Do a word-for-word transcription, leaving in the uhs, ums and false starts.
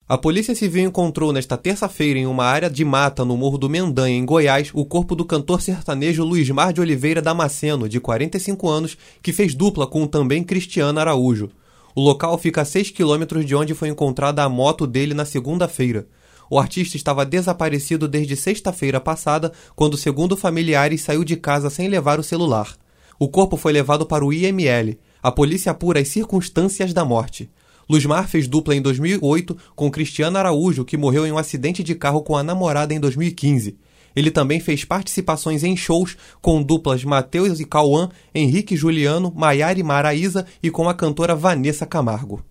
A Polícia Civil encontrou nesta terça-feira em uma área de mata no Morro do Mendanha, em Goiás, o corpo do cantor sertanejo Luismar de Oliveira Damasceno, de quarenta e cinco anos, que fez dupla com o também Cristiano Araújo. O local fica a seis quilômetros de onde foi encontrada a moto dele na segunda-feira. O artista estava desaparecido desde sexta-feira passada, quando, segundo familiares, saiu de casa sem levar o celular. O corpo foi levado para o I M L. A polícia apura as circunstâncias da morte. Luismar fez dupla em dois mil e oito com Cristiano Araújo, que morreu em um acidente de carro com a namorada em dois mil e quinze. Ele também fez participações em shows com duplas Matheus e Cauã, Henrique e Juliano, Maiara e Maraísa e com a cantora Vanessa Camargo.